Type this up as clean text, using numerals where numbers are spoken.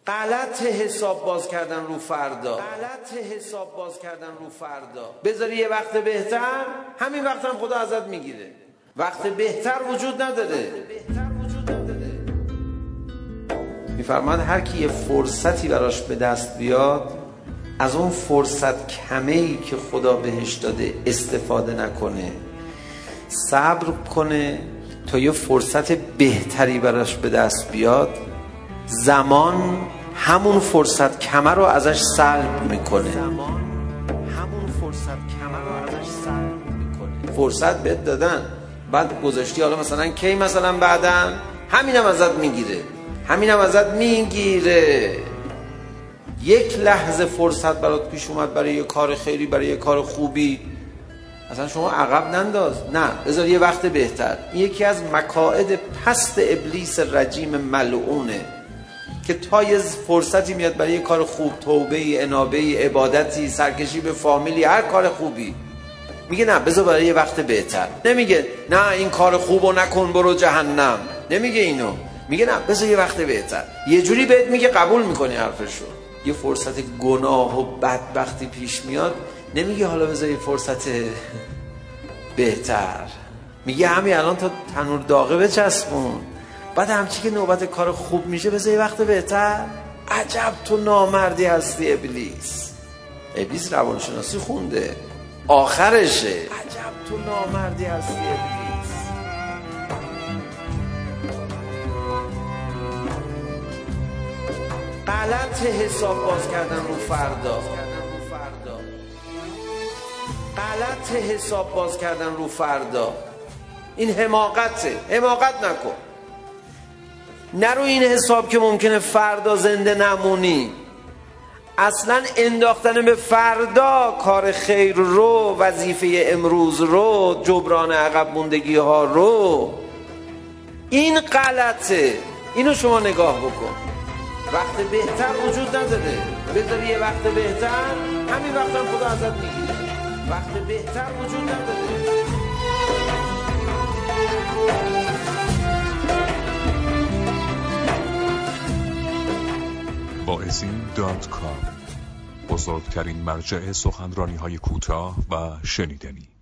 غلط حساب باز کردن رو فردا. بذاری یه وقت بهتر، همین وقت هم خدا ازت میگیره. وقت بهتر وجود نداره. میفرماد هر کی یه فرصتی براش به دست بیاد، از اون فرصت کمه‌ای که خدا بهش داده استفاده نکنه، صبر کنه تا یه فرصت بهتری براش به دست بیاد، زمان همون فرصت کمه رو ازش سلب میکنه. فرصت بهت دادن، بعد گذاشتی، حالا مثلا کی، مثلا بعدن همینم ازت میگیره. یک لحظه فرصت برات پیش اومد برای یه کار خیری، برای یه کار خوبی، اصلا شما عقب ننداز، نه بذار یه وقت بهتر. یکی از مکائد پست ابلیس رجیم ملعونه که تا یه فرصتی میاد برای یه کار خوب، توبه، انابه، عبادتی، سرکشی به فامیلی، هر کار خوبی، میگه نه بذار برای یه وقت بهتر. نمیگه نه این کار خوبو نکن برو جهنم، نمیگه اینو، میگه نه بذار یه وقت بهتر. یه جوری بهت میگه قبول میکنی حرفشو. یه فرصت گناه و بدبختی پیش میاد، نمیگه حالا بذار یه فرصت بهتر، میگه همین الان تا تنور داغه بچسبون، بعد همچی که نوبت کار خوب میشه بذار یه وقت بهتر. عجب تو نامردی هستی ابلیس. ابلیس روانشناسی خونده، آخرشه. عجب تو نامردی هستی ابلیس. غلط حساب باز کردن رو فردا. این حماقته. حماقت نکن. نرو این حساب که ممکنه فردا زنده نمونی. اصلا انداختن به فردا کار خیر رو، وظیفه امروز رو، جبران عقب موندگی ها رو، این غلطه. اینو شما نگاه بکن. وقت بهتر وجود نداره. بذاری یه وقت بهتر، همین وقت هم خدا ازت میگیره. وقت بهتر وجود نداره. واعظین.com، بزرگترین مرجع سخنرانی‌های کوتاه و شنیدنی.